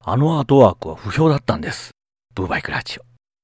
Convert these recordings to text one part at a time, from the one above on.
あのアートワークは不評だったんです。ブーバイクラジオ。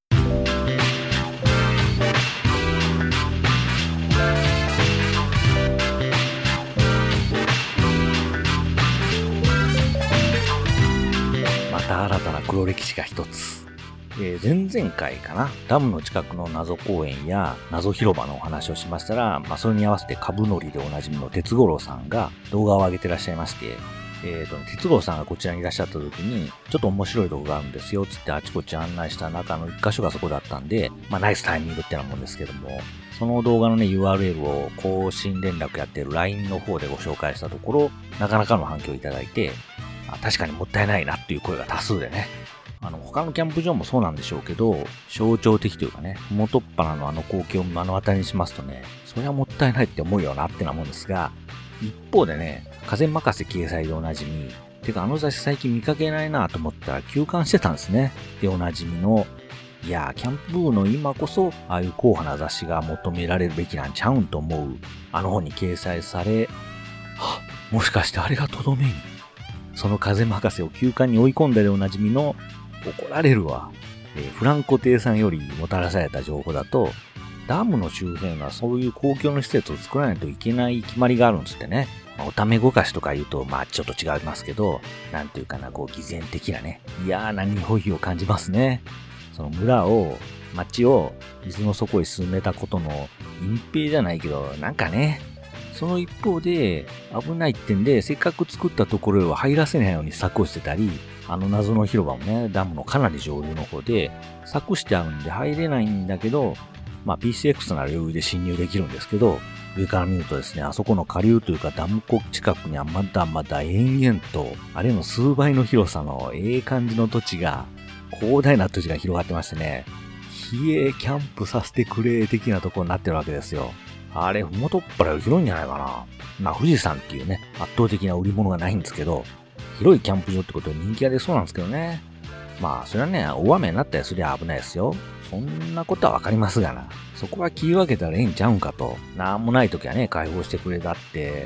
また新たな黒歴史が一つ。前々回かな、ダムの近くの謎公園や謎広場のお話をしましたら、それに合わせて株乗りでおなじみの鉄五郎さんが動画を上げてらっしゃいまして、鉄五郎さんがこちらにいらっしゃった時に、ちょっと面白いとこがあるんですよ、つってあちこち案内した中の一箇所がそこだったんで、ナイスタイミングってなもんですけども、その動画のね、URL を更新連絡やってる LINE の方でご紹介したところ、なかなかの反響をいただいて、確かにもったいないなっていう声が多数でね、他のキャンプ場もそうなんでしょうけど、象徴的というかね、元っ端の光景を目の当たりにしますとね、それはもったいないって思うよなってなもんですが、一方でね、風任せ掲載でおなじみ、てか雑誌最近見かけないなと思ったら休刊してたんですね。で、おなじみの、いやキャンプ部の今こそ、ああいう硬派な雑誌が求められるべきなんちゃうんと思う、本に掲載され、もしかしてあれがとどめに。その風任せを休刊に追い込んだでおなじみの、怒られるわ。フランコ亭さんよりもたらされた情報だと、ダムの周辺はそういう公共の施設を作らないといけない決まりがあるんですってね。おためごかしとか言うと、ちょっと違いますけど、なんていうかな、偽善的なね、嫌な匂いを感じますね。その町を水の底へ沈めたことの隠蔽じゃないけど、なんかね、その一方で、危ないってんで、せっかく作ったところへは入らせないように柵をしてたり、謎の広場もね、ダムのかなり上流の方で、柵してあるんで入れないんだけど、PCX なら余裕で侵入できるんですけど、上から見るとですね、あそこの下流というかダム湖近くにはまだ延々と、あれの数倍の広さの感じの土地が、広大な土地が広がってましてね、キャンプさせてくれ的なところになってるわけですよ。あれ、元っ腹より広いんじゃないかな。富士山っていうね、圧倒的な売り物がないんですけど、広いキャンプ場ってことで人気が出そうなんですけどね。それはね、大雨になったりすりゃ危ないですよ。そんなことはわかりますがな。そこは切り分けたらええんちゃうんかと。なんもない時はね、解放してくれだって、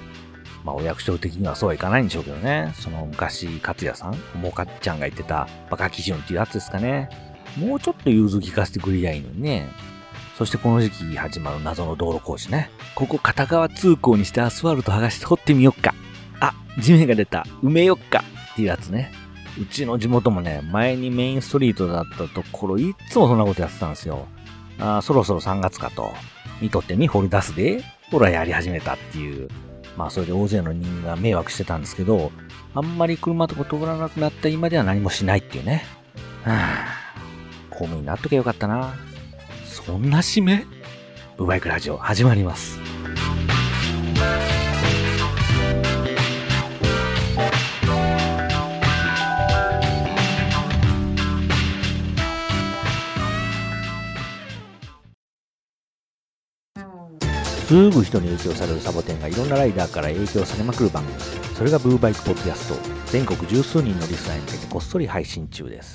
お役所的にはそうはいかないんでしょうけどね。その昔、勝也さん、もかっちゃんが言ってたバカ基準っていうやつですかね。もうちょっと融通聞かせてくれりゃいいのにね。そしてこの時期始まる謎の道路工事ね。ここ片側通行にしてアスファルト剥がして掘ってみよっか。地面が出た。埋めよっか。っていうやつね。うちの地元もね、前にメインストリートだったところ、いつもそんなことやってたんですよ。そろそろ3月かと。見とってみ掘り出すで、ほらやり始めたっていう。それで大勢の人間が迷惑してたんですけど、あんまり車とか通らなくなった今では何もしないっていうね。公務員になっとけよかったな。そんな締め？ブーバイクラジオ始まります。すぐ人に影響されるサボテンがいろんなライダーから影響されまくる番組。それがブーバイクポッドキャスト。全国十数人のリスナーに向けてこっそり配信中です。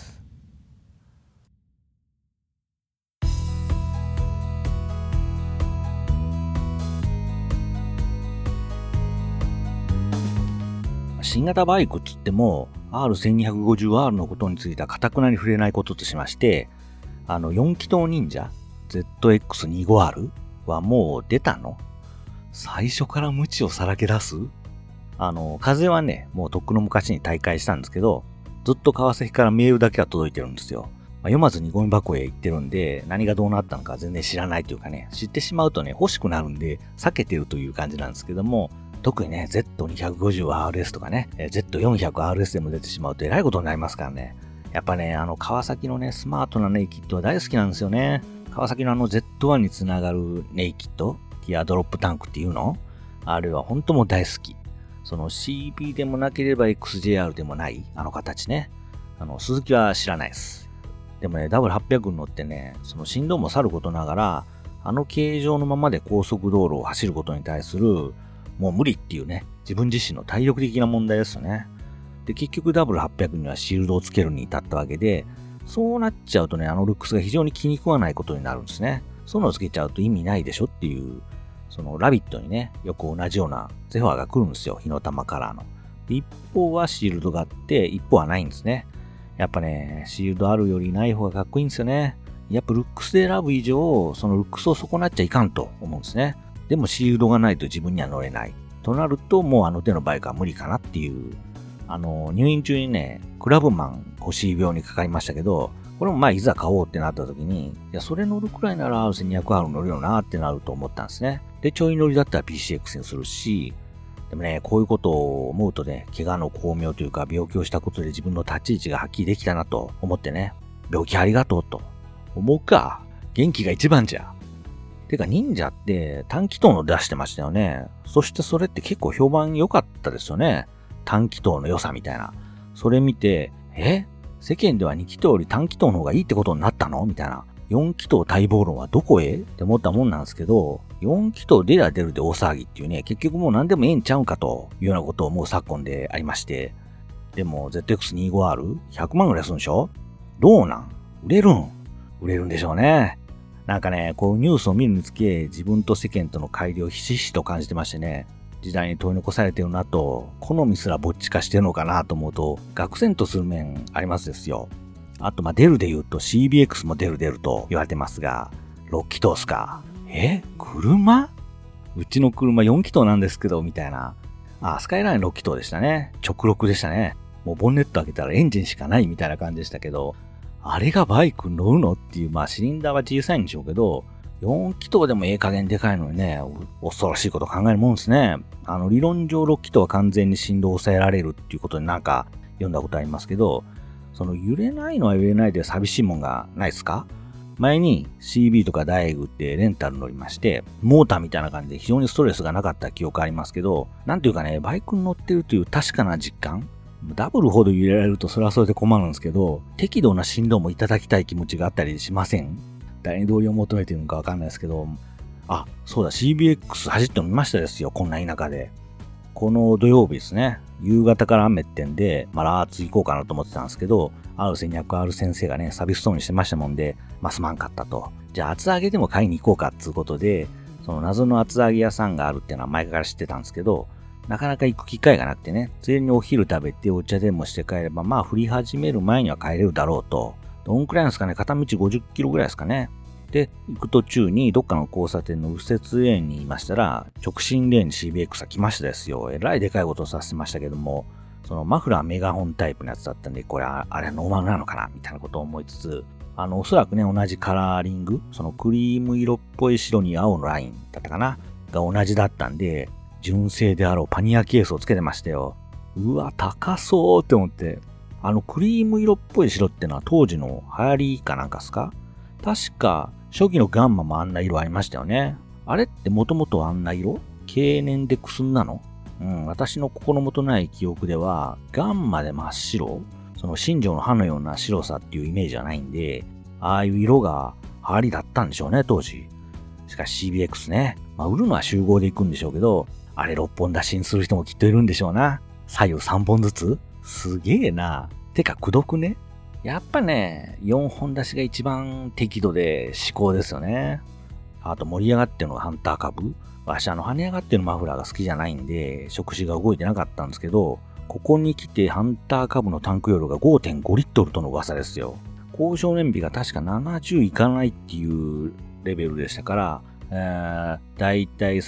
新型バイクっつっても R1250R のことについては堅くなに触れないこととしまして、4気筒忍者 ZX25R はもう出たの？最初から無知をさらけ出す？風はね、もうとっくの昔に大会したんですけど、ずっと川崎からメールだけは届いてるんですよ。読まずにゴミ箱へ行ってるんで、何がどうなったのか全然知らないというかね、知ってしまうとね、欲しくなるんで、避けてるという感じなんですけども、特にね、Z250RS とかね、Z400RS でも出てしまうとえらいことになりますからね。やっぱね、川崎のね、スマートなネイキッドは大好きなんですよね。川崎のZ1 につながるネイキッド、ティアドロップタンクっていうの？あれは本当もう大好き。その CB でもなければ XJR でもない、形ね。鈴木は知らないです。でもね、W800 に乗ってね、その振動もさることながら、形状のままで高速道路を走ることに対する、もう無理っていうね、自分自身の体力的な問題ですよね。で、結局 W800 にはシールドをつけるに至ったわけで、そうなっちゃうとね、ルックスが非常に気に食わないことになるんですね。そういうのをつけちゃうと意味ないでしょっていう、そのラビットにね、よく同じようなゼファーが来るんですよ。火の玉カラーの。で、一方はシールドがあって、一方はないんですね。 やっぱね、シールドあるよりない方がかっこいいんですよね。やっぱルックスで選ぶ以上、そのルックスを損なっちゃいかんと思うんですね。でもシールドがないと自分には乗れない。となると、もうあの手のバイクは無理かなっていう。入院中にね、クラブマン腰病にかかりましたけど、これもいざ買おうってなった時に、いや、それ乗るくらいなら 1200R 乗るよなってなると思ったんですね。で、ちょい乗りだったら PCX にするし、でもね、こういうことを思うとね、怪我の巧妙というか病気をしたことで自分の立ち位置がはっきりできたなと思ってね、病気ありがとうと思うか。元気が一番じゃ。てか忍者って短気筒の出してましたよね。そしてそれって結構評判良かったですよね。短気筒の良さみたいな。それ見て、世間では2気筒より短気筒の方がいいってことになったのみたいな。4気筒待望論はどこへって思ったもんなんですけど、4気筒出りゃ出るで大騒ぎっていうね、結局もう何でもええんちゃうんかというようなことを思う昨今でありまして。でも ZX25R100 万ぐらいするんでしょ？どうなん売れるんでしょうね。なんかね、こうニュースを見るにつけ、自分と世間との乖離をひしひしと感じてましてね、時代に問い残されてるなと、好みすらぼっち化してるのかなと思うと、愕然とする面ありますですよ。あと、出るで言うと CBX も出ると言われてますが、6気筒っすか。車？うちの車4気筒なんですけど、みたいな。スカイライン6気筒でしたね。直6でしたね。もうボンネット開けたらエンジンしかないみたいな感じでしたけど、あれがバイク乗るのっていう、シリンダーは小さいんでしょうけど、4気筒でも加減でかいのにね、恐ろしいこと考えるもんですね。理論上6気筒は完全に振動を抑えられるっていうことになんか読んだことありますけど、その揺れないのは揺れないで寂しいもんがないですか？前に CB とかダイエグってレンタル乗りまして、モーターみたいな感じで非常にストレスがなかった記憶ありますけど、なんていうかね、バイクに乗ってるという確かな実感？ダブルほど揺れられるとそれはそれで困るんですけど、適度な振動もいただきたい気持ちがあったりしません？誰に同意を求めてるのかわかんないですけど、そうだ、CBX 走ってみましたですよ、こんな田舎で。この土曜日ですね、夕方から雨ってんで、ラーツ行こうかなと思ってたんですけど、R1200R 先生がね、寂しそうにしてましたもんで、すまんかったと。じゃあ厚揚げでも買いに行こうかっつうことで、その謎の厚揚げ屋さんがあるっていうのは前から知ってたんですけど、なかなか行く機会がなくてね、ついでにお昼食べてお茶でもして帰れば、降り始める前には帰れるだろうと。どんくらいなんですかね、片道50キロぐらいですかね。で、行く途中にどっかの交差点の右折レーンにいましたら、直進レーンに CBX が来ましたですよ。えらいでかいことをさせてましたけども、そのマフラーメガホンタイプのやつだったんで、これあれノーマルなのかなみたいなことを思いつつ、おそらくね、同じカラーリング、そのクリーム色っぽい白に青のラインだったかなが同じだったんで、純正であろうパニアケースをつけてましたよ。うわ、高そうって思って。クリーム色っぽい白ってのは当時の流行りかなんかっすか？確か、初期のガンマもあんな色ありましたよね。あれってもともとあんな色？経年でくすんなの？私の心もとない記憶では、ガンマで真っ白？その新庄の歯のような白さっていうイメージはないんで、ああいう色が流行りだったんでしょうね、当時。しかし CBX ね。売るのは集合で行くんでしょうけど、あれ6本出しにする人もきっといるんでしょうな。左右3本ずつ？すげえな。てか、くどくね？やっぱね、4本出しが一番適度で至高ですよね。あと盛り上がってるのがハンター株。わし跳ね上がってるマフラーが好きじゃないんで、触手が動いてなかったんですけど、ここに来てハンター株のタンク容量が 5.5 リットルとの噂ですよ。交渉燃費が確か70いかないっていうレベルでしたから、だいたい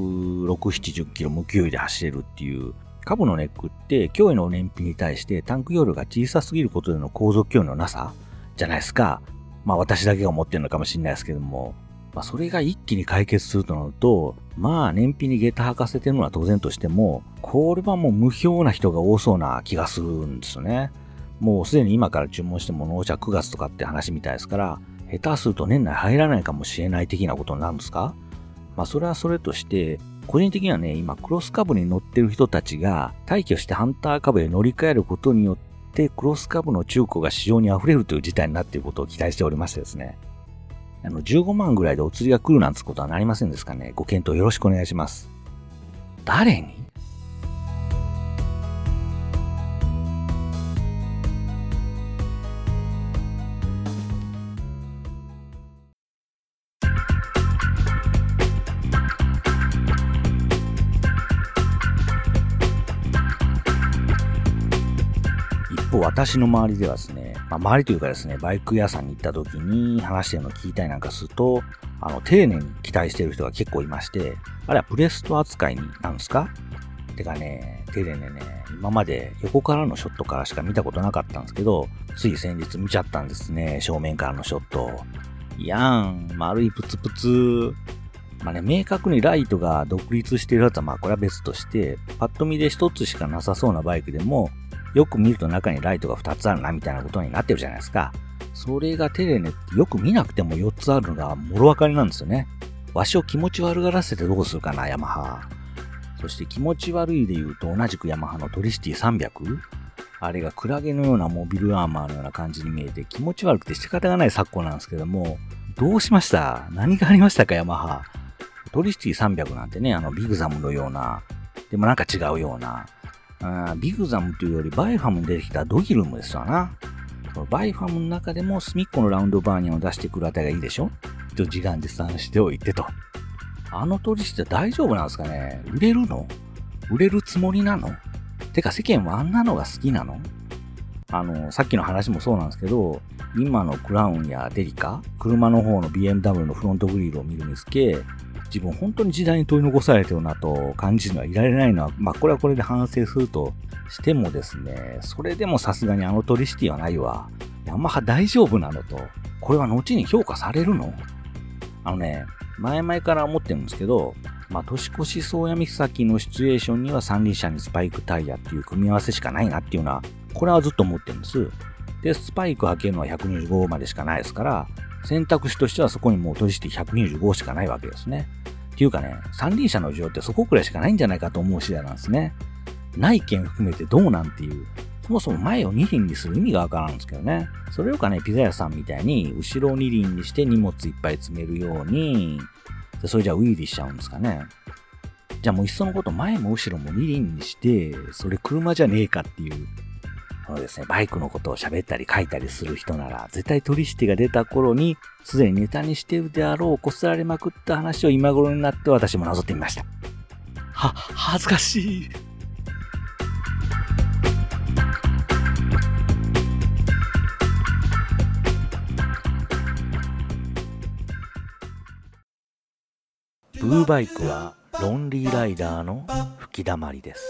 360、70キロ無給油で走れるっていう。株のネックって脅威の燃費に対してタンク容量が小さすぎることでの航続距離のなさじゃないですか。私だけが思ってるのかもしれないですけども、それが一気に解決するとなると、燃費に下駄履かせてるのは当然としても、これはもう無表な人が多そうな気がするんですよね。もうすでに今から注文しても納車9月とかって話みたいですから、下手すると年内入らないかもしれない的なことになるんですか？それはそれとして、個人的にはね、今クロス株に乗ってる人たちが退去してハンター株へ乗り換えることによって、クロス株の中古が市場に溢れるという事態になっていることを期待しておりましてですね。15万ぐらいでお釣りが来るなんてことはなりませんですかね。ご検討よろしくお願いします。誰に？一方私の周りではですね、周りというかですね、バイク屋さんに行った時に話してるのを聞いたりなんかすると、丁寧に期待してる人が結構いまして、あれはプレスト扱いになんですか？てかね、丁寧ね、今まで横からのショットからしか見たことなかったんですけど、つい先日見ちゃったんですね、正面からのショット。いやん、丸いプツプツ。明確にライトが独立しているやつはこれは別として、パッと見で一つしかなさそうなバイクでも、よく見ると中にライトが2つあるなみたいなことになってるじゃないですか。それがテレネってよく見なくても4つあるのがもろわかりなんですよね。わしを気持ち悪がらせてどうするかな、ヤマハ。そして気持ち悪いで言うと同じくヤマハのトリシティ 300？ あれがクラゲのようなモビルアーマーのような感じに見えて気持ち悪くて仕方がない昨今なんですけども、どうしました？何がありましたか、ヤマハ。トリシティ300なんてね、ビグザムのような、でもなんか違うような、ビグザムというよりバイファムに出てきたドギルムですわな。バイファムの中でも隅っこのラウンドバーニャンを出してくるあたりがいいでしょと自画自賛しておいてと。トリシティ大丈夫なんですかね？売れるの？売れるつもりなの？てか世間はあんなのが好きなの？さっきの話もそうなんですけど、今のクラウンやデリカ、車の方の BMW のフロントグリルを見るにつけ、自分本当に時代に取り残されてるなと感じるのはいられないのは、これはこれで反省するとしてもですね、それでもさすがにトリシティはないわ。ヤマハ大丈夫なのと、これは後に評価されるの？前々から思ってるんですけど、年越し宗谷岬のシチュエーションには三輪車にスパイクタイヤっていう組み合わせしかないなっていうのは、これはずっと思ってるんです。で、スパイク履けるのは125までしかないですから、選択肢としてはそこにもうトリシティ125しかないわけですね。っていうかね、三輪車の需要ってそこくらいしかないんじゃないかと思う次第なんですね。内見含めてどうなんていう、そもそも前を二輪にする意味がわからんんですけどね。それよかね、ピザ屋さんみたいに後ろを二輪にして荷物いっぱい詰めるように、それじゃあウィーリーしちゃうんですかね。じゃあもういっそのこと前も後ろも二輪にして、それ車じゃねえかっていう。ですね、バイクのことを喋ったり書いたりする人なら、絶対トリシティが出た頃に、すでにネタにしているであろう、こすられまくった話を今頃になって私もなぞってみました。恥ずかしい。ブーバイクはロンリーライダーの吹き溜まりです。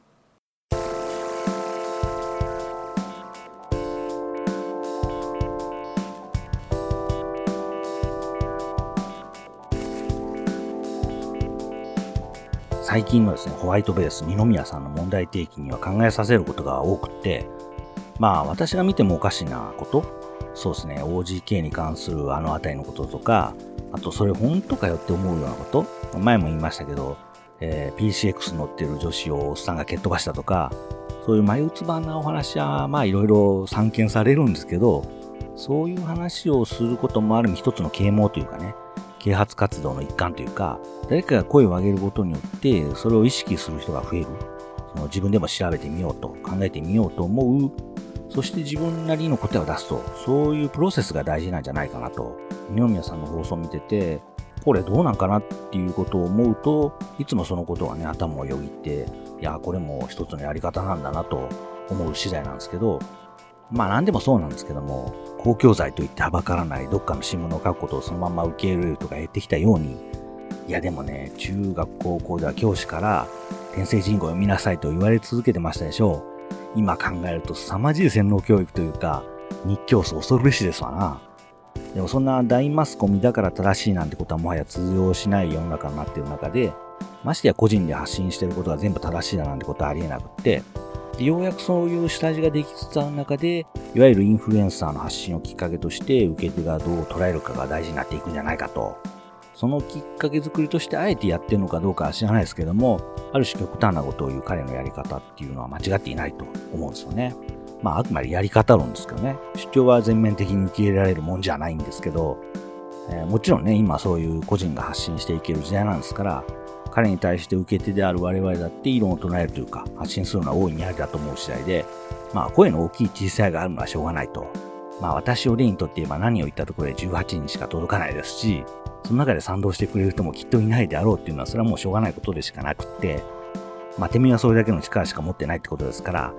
最近のですね、ホワイトベース二宮さんの問題提起には考えさせることが多くって、私が見てもおかしなこと、そうですね、OGK に関するあたりのこととか、あとそれ本当かよって思うようなこと、前も言いましたけど、PCX 乗ってる女子をおっさんが蹴っ飛ばしたとか、そういう眉唾なお話はいろいろ散見されるんですけど、そういう話をすることもある意味一つの啓蒙というかね、啓発活動の一環というか、誰かが声を上げることによってそれを意識する人が増える。その自分でも調べてみようと考えてみようと思う。そして自分なりの答えを出すと、そういうプロセスが大事なんじゃないかなと。二宮さんの放送を見てて、これどうなんかなっていうことを思うと、いつもそのことがね、頭をよぎって、いや、これも一つのやり方なんだなと思う次第なんですけど、何でもそうなんですけども、公共財といってはばからないどっかの新聞を書くことをそのまま受け入れるとか言ってきたように、いやでもね、中学高校では教師から天聖人語を読みなさいと言われ続けてましたでしょう。今考えると凄まじい洗脳教育というか、日教祖恐るべしですわな。でもそんな大マスコミだから正しいなんてことはもはや通用しない世の中になっている中で、ましてや個人で発信していることが全部正しいだなんてことはありえなくって、ようやくそういう下地ができつつある中で、いわゆるインフルエンサーの発信をきっかけとして受け手がどう捉えるかが大事になっていくんじゃないかと。そのきっかけ作りとしてあえてやってるのかどうかは知らないですけども、ある種極端なことを言う彼のやり方っていうのは間違っていないと思うんですよね。あくまでやり方論ですけどね。主張は全面的に受け入れられるもんじゃないんですけど、もちろんね、今そういう個人が発信していける時代なんですから、彼に対して受け手である我々だって異論を唱えるというか、発信するのは大いにありだと思う次第で、声の大きい小さいがあるのはしょうがないと。私を例にとって言えば何を言ったところで18人しか届かないですし、その中で賛同してくれる人もきっといないであろうっていうのは、それはもうしょうがないことでしかなくって、てめえはそれだけの力しか持ってないってことですから、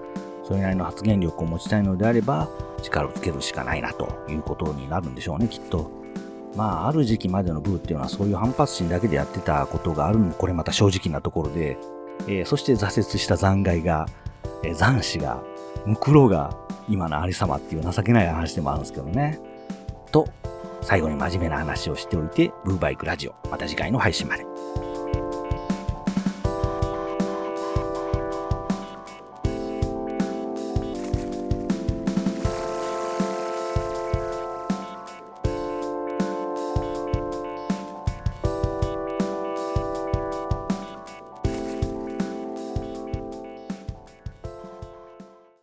それなりの発言力を持ちたいのであれば、力をつけるしかないなということになるんでしょうね、きっと。まあ、ある時期までのブーっていうのはそういう反発心だけでやってたことがあるのも、これまた正直なところで、そして挫折した残骸が、残死が、ムクロが今のありさまっていう情けない話でもあるんですけどね。と、最後に真面目な話をしておいて、ブーバイクラジオ。また次回の配信まで。